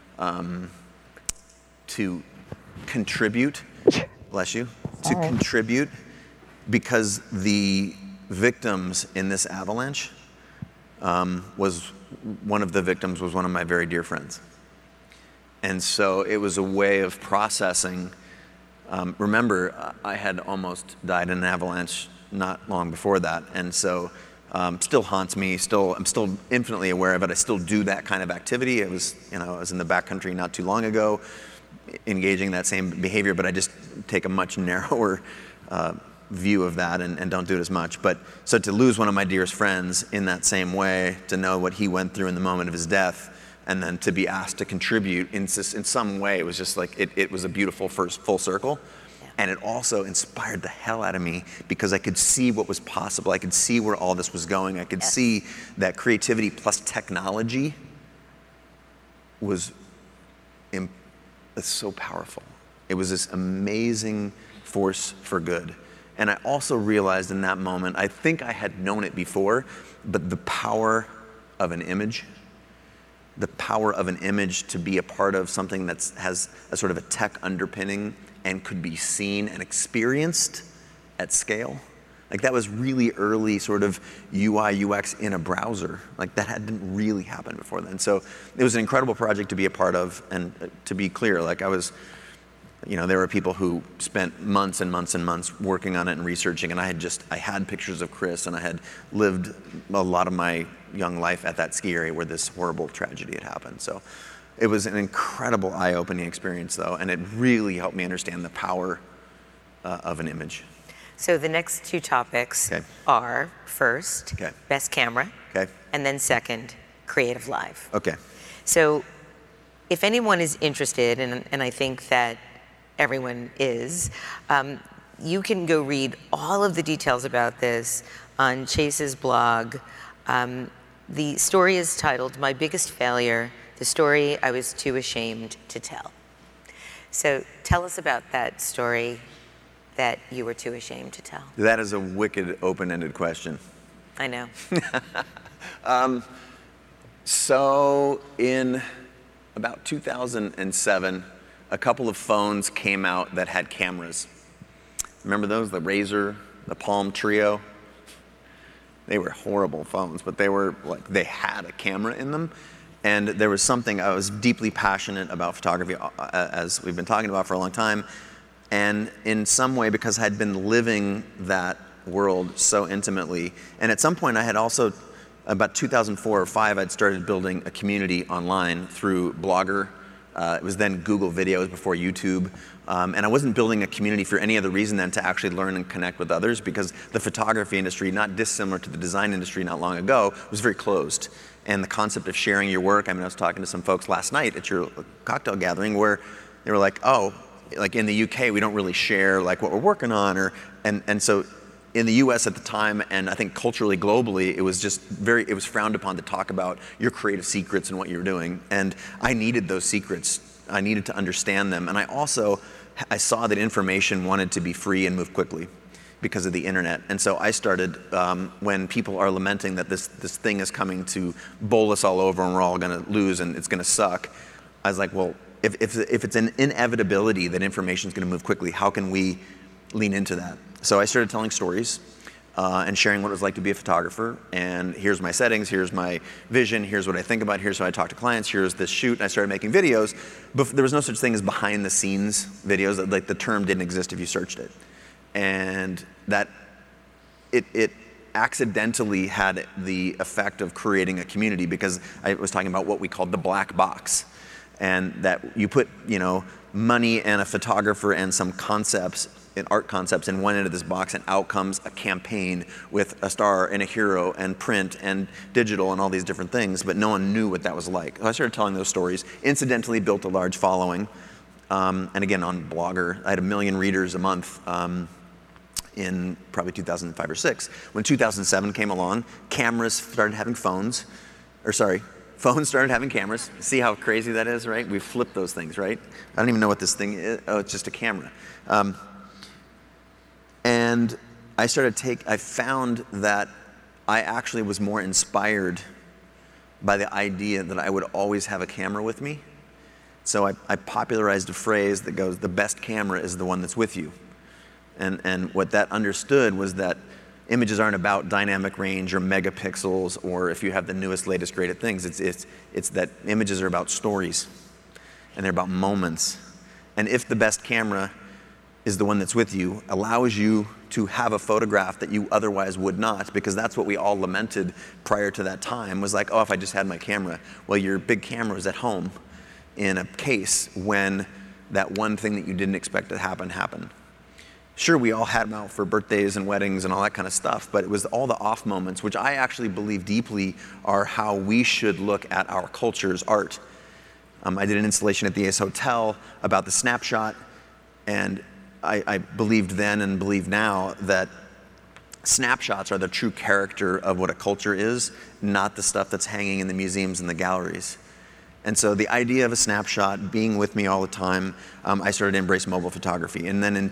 contribute, bless you, contribute, because the victims in this avalanche one of the victims was one of my very dear friends. And so it was a way of processing. Remember, I had almost died in an avalanche not long before that. And so still haunts me. I'm still infinitely aware of it. I still do that kind of activity. I was in the backcountry not too long ago, engaging that same behavior, but I just take a much narrower view of that and don't do it as much. But so to lose one of my dearest friends in that same way, to know what he went through in the moment of his death, and then to be asked to contribute in some way, it was just like, it was a beautiful first full circle. Yeah. And it also inspired the hell out of me because I could see what was possible. I could see where all this was going. I could see that creativity plus technology was so powerful. It was this amazing force for good. And I also realized in that moment, I think I had known it before, but the power of an image, to be a part of something that has a sort of a tech underpinning and could be seen and experienced at scale. Like that was really early sort of UI, UX in a browser. Like that hadn't really happened before then. So it was an incredible project to be a part of. And to be clear, like there were people who spent months and months and months working on it and researching, and I had pictures of Chris, and I had lived a lot of my young life at that ski area where this horrible tragedy had happened. So it was an incredible eye-opening experience, though, and it really helped me understand the power of an image. So the next two topics are, first, best camera, and then second, creative live. Okay. So if anyone is interested, and I think that everyone is, you can go read all of the details about this on Chase's blog. The story is titled, My Biggest Failure, the story I was too ashamed to tell. So tell us about that story that you were too ashamed to tell. That is a wicked open-ended question. I know. So in about 2007, a couple of phones came out that had cameras. Remember those? The Razr, the Palm Trio? They were horrible phones, but they had a camera in them. And there was something, I was deeply passionate about photography, as we've been talking about for a long time. And in some way, because I'd been living that world so intimately, and at some point I had also, about 2004 or 2005, I'd started building a community online through Blogger. It was then Google Videos before YouTube. And I wasn't building a community for any other reason than to actually learn and connect with others, because the photography industry, not dissimilar to the design industry not long ago, was very closed. And the concept of sharing your work, I was talking to some folks last night at your cocktail gathering where they were like, oh, like in the UK, we don't really share like what we're working on, and so in the US at the time, and I think culturally, globally, it was just it was frowned upon to talk about your creative secrets and what you were doing. And I needed those secrets. I needed to understand them. And I saw that information wanted to be free and move quickly because of the internet. And so I started, when people are lamenting that this thing is coming to bowl us all over and we're all gonna lose and it's gonna suck, I was like, well, if it's an inevitability that information is gonna move quickly, how can we lean into that? So I started telling stories and sharing what it was like to be a photographer. And here's my settings, here's my vision, here's what I think about, here's how I talk to clients, here's this shoot. And I started making videos, but there was no such thing as behind the scenes videos. Like the term didn't exist if you searched it. And that accidentally had the effect of creating a community, because I was talking about what we called the black box, and that you put, money and a photographer and some concepts, and art concepts, in one end of this box, and out comes a campaign with a star and a hero and print and digital and all these different things, but no one knew what that was like. So I started telling those stories, incidentally built a large following, and again, on Blogger, I had 1 million readers a month, in probably 2005 or 6. When 2007 came along, cameras started having phones, phones started having cameras. See how crazy that is, right? We flipped those things, right? I don't even know what this thing is. Oh, it's just a camera. And I found that I actually was more inspired by the idea that I would always have a camera with me. So I popularized a phrase that goes, the best camera is the one that's with you. And what that understood was that images aren't about dynamic range or megapixels, or if you have the newest, latest, greatest things. It's that images are about stories, and they're about moments. And if the best camera is the one that's with you, allows you to have a photograph that you otherwise would not, because that's what we all lamented prior to that time, was like, oh, if I just had my camera. Well, your big camera was at home in a case when that one thing that you didn't expect to happen happened. Sure, we all had them out for birthdays and weddings and all that kind of stuff, but it was all the off moments, which I actually believe deeply are how we should look at our culture's art. I did an installation at the Ace Hotel about the snapshot, and I believed then and believe now that snapshots are the true character of what a culture is, not the stuff that's hanging in the museums and the galleries. And so the idea of a snapshot being with me all the time, I started to embrace mobile photography. And then in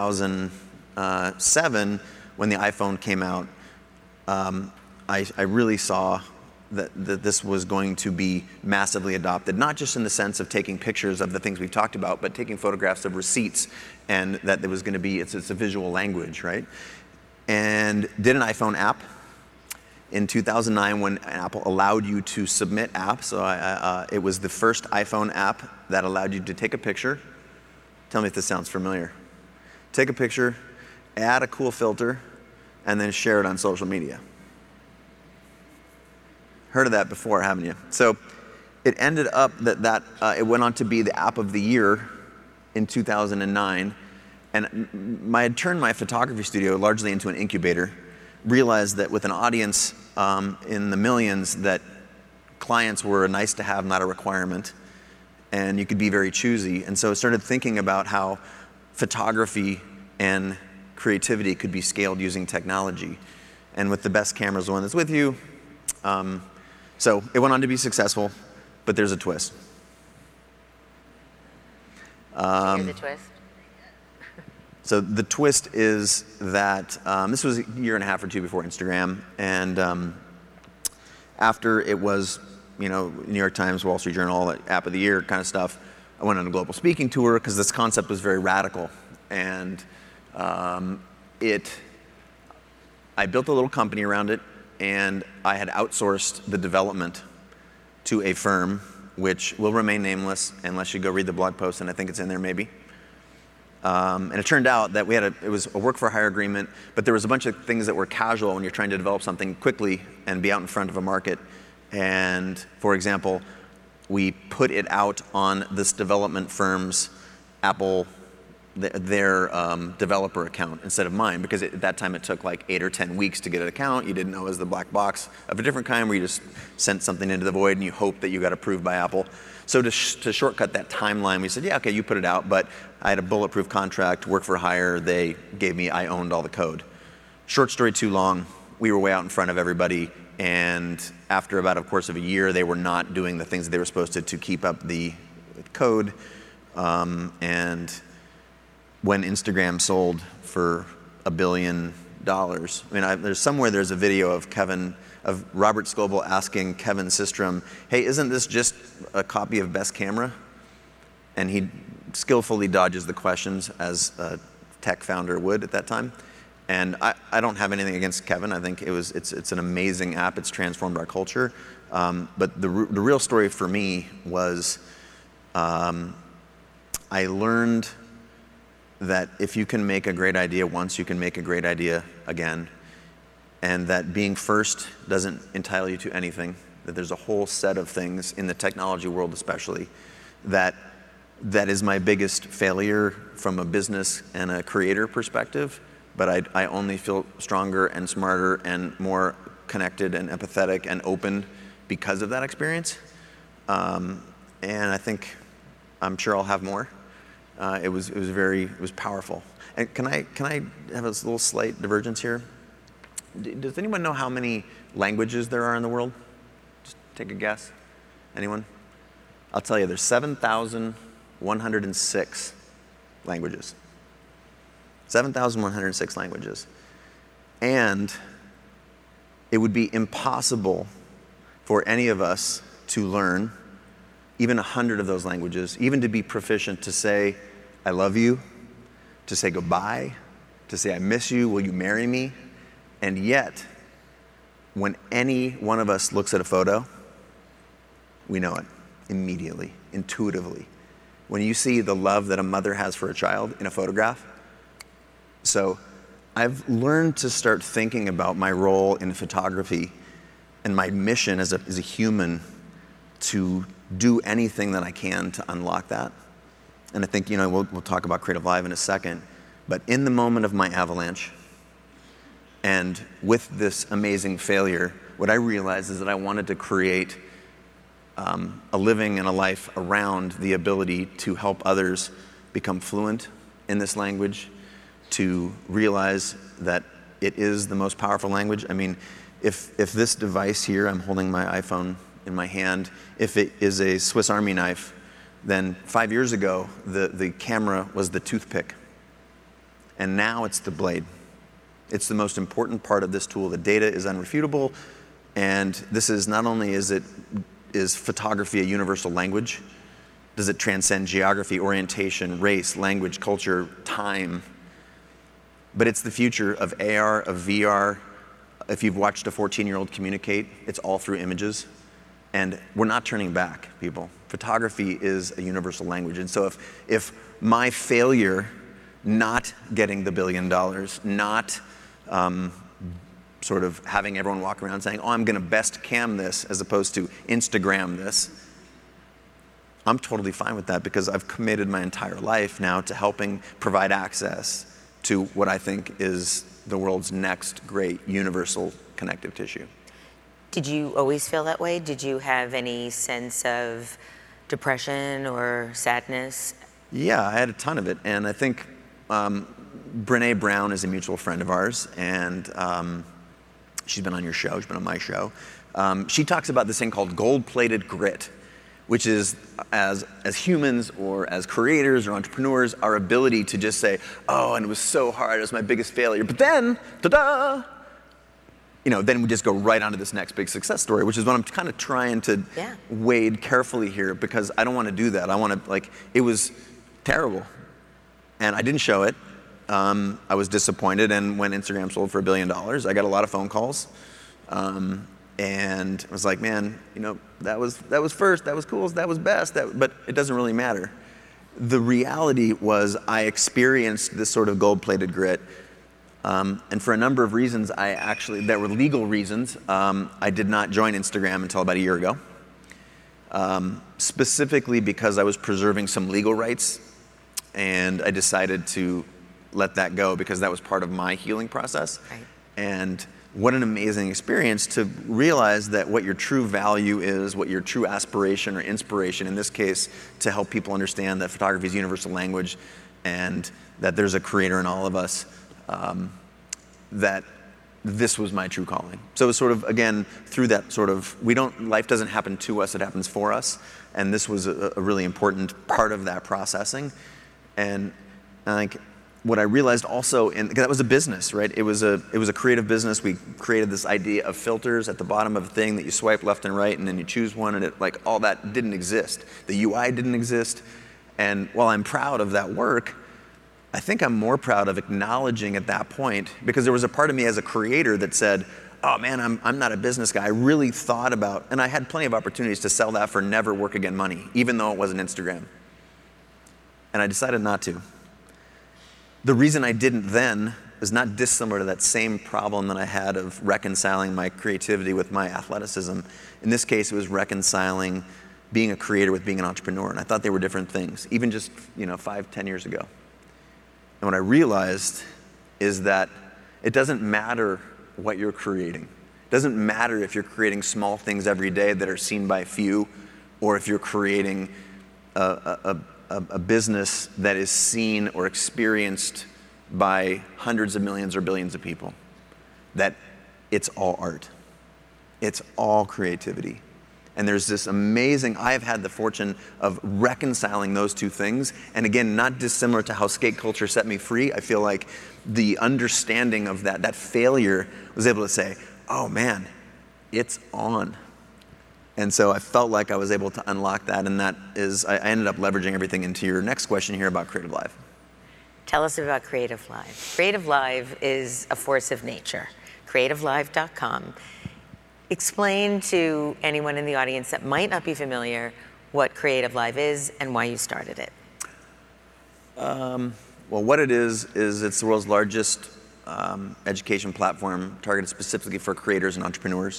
2007, when the iPhone came out, I really saw that this was going to be massively adopted, not just in the sense of taking pictures of the things we've talked about, but taking photographs of receipts, and that there was going to be, it's a visual language, right? And did an iPhone app in 2009 when Apple allowed you to submit apps. So it was the first iPhone app that allowed you to take a picture. Tell me if this sounds familiar. Take a picture, add a cool filter, and then share it on social media. Heard of that before, haven't you? So it ended up that it went on to be the app of the year in 2009. And I had turned my photography studio largely into an incubator, realized that with an audience in the millions, that clients were a nice to have, not a requirement, and you could be very choosy. And so I started thinking about how photography and creativity could be scaled using technology. And with the best camera is the one that's with you. So it went on to be successful, but there's a twist. Here's the twist. So the twist is that this was a year and a half or two before Instagram, and after it was, New York Times, Wall Street Journal, all that app of the year kind of stuff, I went on a global speaking tour because this concept was very radical, and I built a little company around it, and I had outsourced the development to a firm, which will remain nameless unless you go read the blog post, and I think it's in there maybe. And it turned out that it was a work for hire agreement, but there was a bunch of things that were casual when you're trying to develop something quickly and be out in front of a market. And for example, we put it out on this development firm's Apple, their developer account instead of mine, because at that time it took like 8 or 10 weeks to get an account. You didn't know it was the black box of a different kind where you just sent something into the void and you hope that you got approved by Apple. So to shortcut that timeline, we said, yeah, okay, you put it out, but I had a bulletproof contract, work for hire. They gave me, I owned all the code. Short story too long, we were way out in front of everybody, and after about a course of a year, they were not doing the things that they were supposed to keep up the code, and when Instagram sold for $1 billion, there's a video of Robert Scoble asking Kevin Systrom, hey, isn't this just a copy of Best Camera? And he skillfully dodges the questions, as a tech founder would at that time. And I don't have anything against Kevin. I think it's an amazing app. It's transformed our culture. But the real story for me was I learned that if you can make a great idea once, you can make a great idea again. and that being first doesn't entitle you to anything, that there's a whole set of things in the technology world especially that is my biggest failure from a business and a creator perspective, but I only feel stronger and smarter and more connected and empathetic and open because of that experience. And I'm sure I'll have more. It was powerful. And can I have a little slight divergence here? Does anyone know how many languages there are in the world? Just take a guess. Anyone? I'll tell you, there's 7,106 languages. 7,106 languages. And it would be impossible for any of us to learn even 100 of those languages, even to be proficient to say, I love you, to say goodbye, to say I miss you, will you marry me? And yet, when any one of us looks at a photo, we know it immediately, intuitively. When you see the love that a mother has for a child in a photograph. So I've learned to start thinking about my role in photography and my mission as a human to do anything that I can to unlock that. And I think, we'll talk about Creative Live in a second, but in the moment of my avalanche and with this amazing failure, what I realized is that I wanted to create a living and a life around the ability to help others become fluent in this language, to realize that it is the most powerful language. I mean, if this device here, I'm holding my iPhone in my hand, if it is a Swiss Army knife, then 5 years ago, the camera was the toothpick. And now it's the blade. It's the most important part of this tool. The data is unrefutable, and this is not only is photography a universal language, does it transcend geography, orientation, race, language, culture, time, but it's the future of AR, of VR. If you've watched a 14-year-old communicate, it's all through images. And we're not turning back, people. Photography is a universal language. And so if my failure not getting the $1 billion, not sort of having everyone walk around saying, oh, I'm going to best cam this as opposed to Instagram this, I'm totally fine with that because I've committed my entire life now to helping provide access to what I think is the world's next great universal connective tissue. Did you always feel that way? Did you have any sense of depression or sadness? Yeah, I had a ton of it. And I think Brené Brown is a mutual friend of ours, and she's been on your show, she's been on my show. She talks about this thing called gold-plated grit, which is as humans or as creators or entrepreneurs, our ability to just say, oh, and it was so hard, it was my biggest failure. But then, ta-da! Then we just go right on to this next big success story, which is what I'm kind of trying to wade carefully here, because I don't want to do that. I want to, it was terrible. And I didn't show it. I was disappointed, and when Instagram sold for $1 billion, I got a lot of phone calls. And I was like, man, that was first, that was cool, that was best, but it doesn't really matter. The reality was I experienced this sort of gold-plated grit. And for a number of reasons, there were legal reasons, I did not join Instagram until about a year ago. Specifically because I was preserving some legal rights, and I decided to let that go because that was part of my healing process. Right. And what an amazing experience to realize that what your true value is, what your true aspiration or inspiration, in this case, to help people understand that photography is universal language and that there's a creator in all of us, that this was my true calling. So it was sort of, again, through that sort of, life doesn't happen to us, it happens for us. And this was a really important part of that processing. And what I realized also, because that was a business, right? It was a creative business. We created this idea of filters at the bottom of a thing that you swipe left and right, and then you choose one, and all that didn't exist. The UI didn't exist. And while I'm proud of that work, I think I'm more proud of acknowledging at that point, because there was a part of me as a creator that said, oh man, I'm not a business guy. I really thought about, and I had plenty of opportunities to sell that for never work again money, even though it wasn't Instagram. And I decided not to. The reason I didn't then was not dissimilar to that same problem that I had of reconciling my creativity with my athleticism. In this case, it was reconciling being a creator with being an entrepreneur. And I thought they were different things, even just 5-10 years ago. And what I realized is that it doesn't matter what you're creating. It doesn't matter if you're creating small things every day that are seen by few, or if you're creating a business that is seen or experienced by hundreds of millions or billions of people. That it's all art. It's all creativity. And there's this amazing, I've had the fortune of reconciling those two things. And again, not dissimilar to how skate culture set me free. I feel like the understanding of that failure was able to say, oh man, it's on. And so I felt like I was able to unlock that, and that is, I ended up leveraging everything into your next question here about Creative Live. Tell us about Creative Live. Creative Live is a force of nature. CreativeLive.com. Explain to anyone in the audience that might not be familiar what Creative Live is and why you started it. Well, what it is it's the world's largest education platform targeted specifically for creators and entrepreneurs.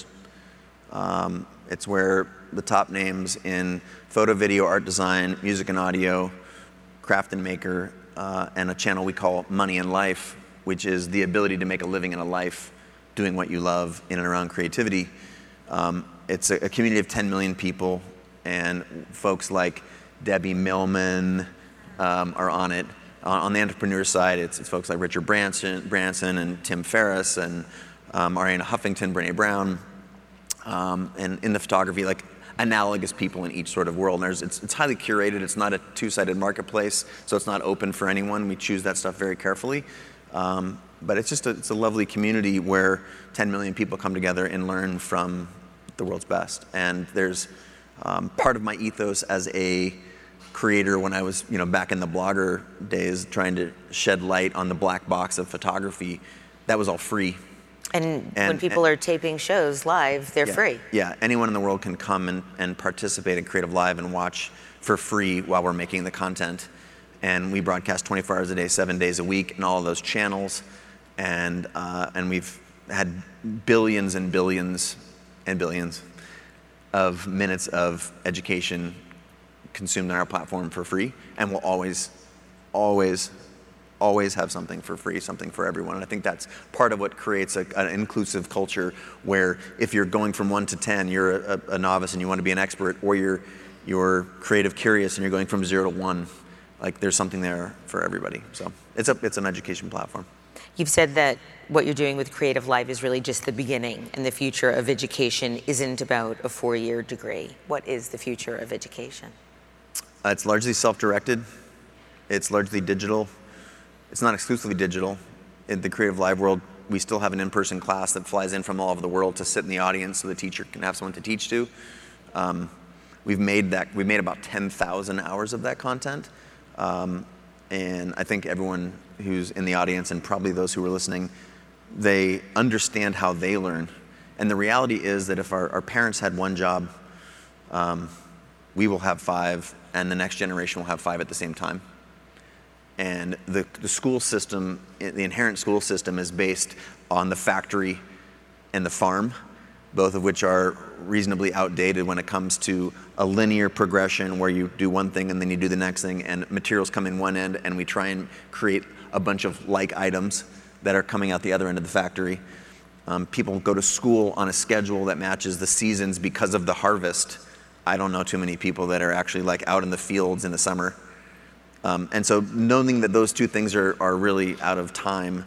It's where the top names in photo, video, art design, music and audio, craft and maker, and a channel we call Money and Life, which is the ability to make a living in a life doing what you love in and around creativity. It's a community of 10 million people, and folks like Debbie Millman are on it. On the entrepreneur side, it's folks like Richard Branson and Tim Ferriss and Ariana Huffington, Brené Brown, and in the photography, like analogous people in each sort of world. And it's highly curated. It's not a two-sided marketplace, so it's not open for anyone. We choose that stuff very carefully. But it's a lovely community where 10 million people come together and learn from the world's best. And there's part of my ethos as a creator when I was back in the blogger days trying to shed light on the black box of photography, that was all free. And when people are taping shows live, they're free. Yeah, anyone in the world can come and participate in Creative Live and watch for free while we're making the content. And we broadcast 24 hours a day, 7 days a week in all of those channels. And we've had billions and billions and billions of minutes of education consumed on our platform for free, and we'll always have something for free, something for everyone. And I think that's part of what creates an inclusive culture where if you're going from 1 to 10, you're a novice and you want to be an expert, or you're creative curious and you're going from 0 to 1. Like there's something there for everybody. So it's an education platform. You've said that what you're doing with Creative Live is really just the beginning, and the future of education isn't about a 4-year degree. What is the future of education? It's largely self-directed. It's largely digital. It's not exclusively digital. In the Creative Live world, we still have an in-person class that flies in from all over the world to sit in the audience so the teacher can have someone to teach to. We've made about 10,000 hours of that content. And I think everyone who's in the audience, and probably those who are listening, they understand how they learn. And the reality is that if our parents had one job, we will have 5, and the next generation will have 5 at the same time. And the school system, the inherent school system, is based on the factory and the farm, both of which are reasonably outdated when it comes to a linear progression where you do one thing and then you do the next thing, and materials come in one end and we try and create a bunch of like items that are coming out the other end of the factory. People go to school on a schedule that matches the seasons because of the harvest. I don't know too many people that are actually like out in the fields in the summer. And so knowing that those two things are really out of time,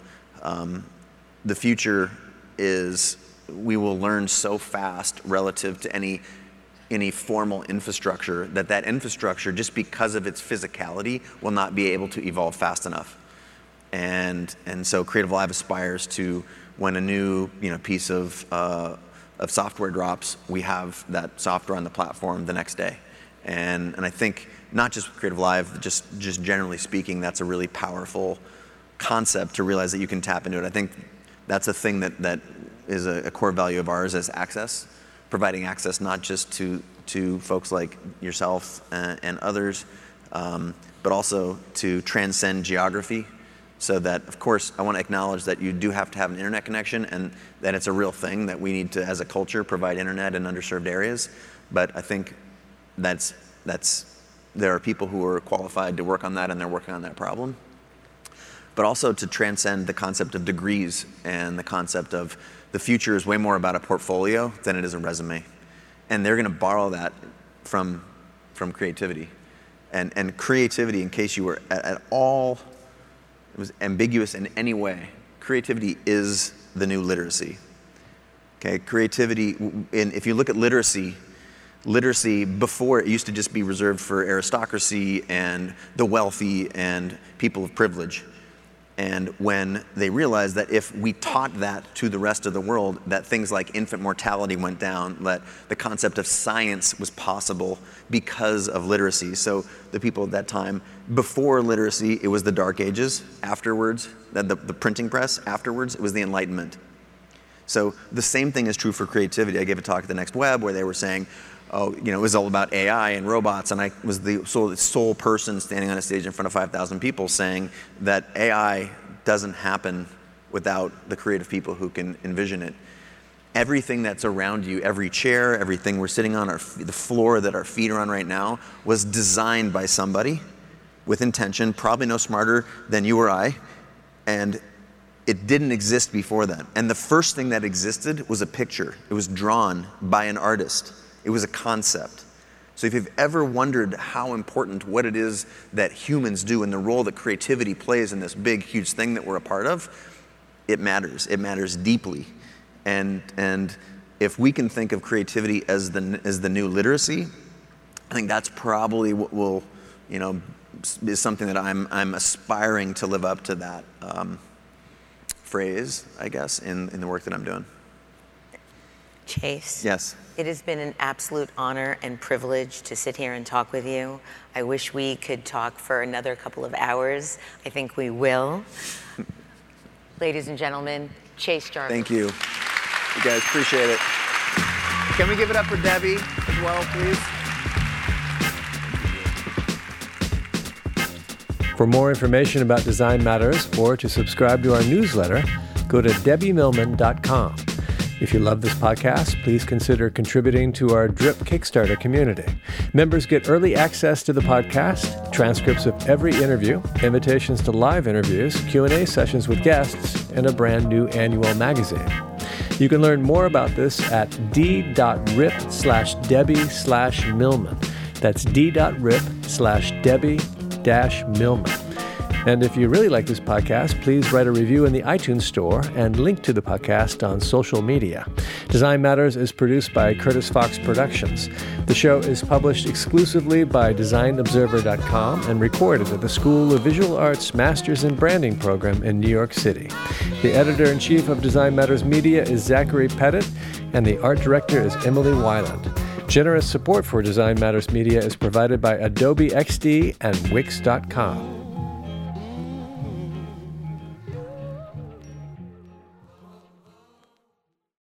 the future is we will learn so fast relative to any formal infrastructure that infrastructure, just because of its physicality, will not be able to evolve fast enough. And so Creative Live aspires to, when a new piece of software drops, we have that software on the platform the next day. And I think not just with Creative Live, just generally speaking, that's a really powerful concept to realize that you can tap into it. I think that's a thing that is a core value of ours, is access, providing access not just to folks like yourself and others, but also to transcend geography. So that, of course, I want to acknowledge that you do have to have an internet connection and that it's a real thing that we need to, as a culture, provide internet in underserved areas. But I think there are people who are qualified to work on that, and they're working on that problem. But also to transcend the concept of degrees and the concept of the future is way more about a portfolio than it is a resume. And they're going to borrow that from creativity. And creativity, in case you were at all, it was ambiguous in any way, creativity is the new literacy. Okay, creativity, if you look at literacy before, it used to just be reserved for aristocracy and the wealthy and people of privilege. And when they realized that if we taught that to the rest of the world, that things like infant mortality went down, that the concept of science was possible because of literacy. So the people at that time, before literacy, it was the Dark Ages. Afterwards, the printing press. Afterwards, it was the Enlightenment. So the same thing is true for creativity. I gave a talk at the Next Web where they were saying, it was all about AI and robots, and I was the sole person standing on a stage in front of 5,000 people saying that AI doesn't happen without the creative people who can envision it. Everything that's around you, every chair, everything we're sitting on, the floor that our feet are on right now, was designed by somebody with intention, probably no smarter than you or I, and it didn't exist before then. And the first thing that existed was a picture. It was drawn by an artist. It was a concept. So if you've ever wondered how important what it is that humans do and the role that creativity plays in this big, huge thing that we're a part of, it matters. It matters deeply. And if we can think of creativity as the new literacy, I think that's probably what will, is something that I'm aspiring to live up to that phrase, I guess, in the work that I'm doing. Chase? Yes? It has been an absolute honor and privilege to sit here and talk with you. I wish we could talk for another couple of hours. I think we will. Ladies and gentlemen, Chase Jarvis. Thank you. You guys, appreciate it. Can we give it up for Debbie as well, please? For more information about Design Matters or to subscribe to our newsletter, go to debbiemillman.com. If you love this podcast, please consider contributing to our DRIP Kickstarter community. Members get early access to the podcast, transcripts of every interview, invitations to live interviews, Q&A sessions with guests, and a brand new annual magazine. You can learn more about this at d.rip/Debbie/Millman. That's d.rip/Debbie-Millman. And if you really like this podcast, please write a review in the iTunes Store and link to the podcast on social media. Design Matters is produced by Curtis Fox Productions. The show is published exclusively by DesignObserver.com and recorded at the School of Visual Arts Masters in Branding program in New York City. The editor-in-chief of Design Matters Media is Zachary Pettit, and the art director is Emily Weiland. Generous support for Design Matters Media is provided by Adobe XD and Wix.com.